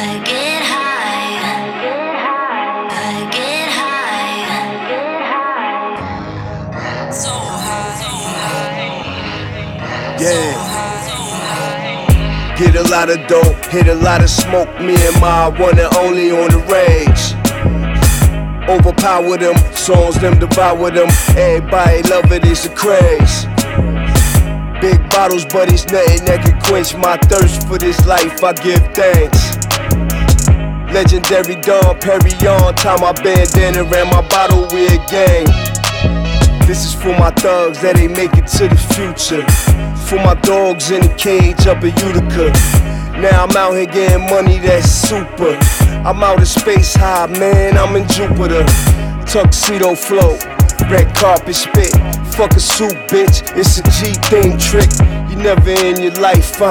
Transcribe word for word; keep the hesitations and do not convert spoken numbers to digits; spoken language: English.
get high. I get high. So high. Yeah. Get a lot of dope, hit a lot of smoke. Me and my one and only on the rage. Overpower them, songs them devour them. Everybody love it, it's a craze. Big bottles, but it's nothing that can quench my thirst for this life. I give thanks. Legendary Dom Perignon, tie my bandana around my bottle with gang. This is for my thugs that ain't make it to the future. For my dogs in the cage up in Utica. Now I'm out here getting money that's super. I'm out of space high, man, I'm in Jupiter. Tuxedo flow, red carpet spit. Fuck a suit, bitch, it's a G thing trick. You never in your life find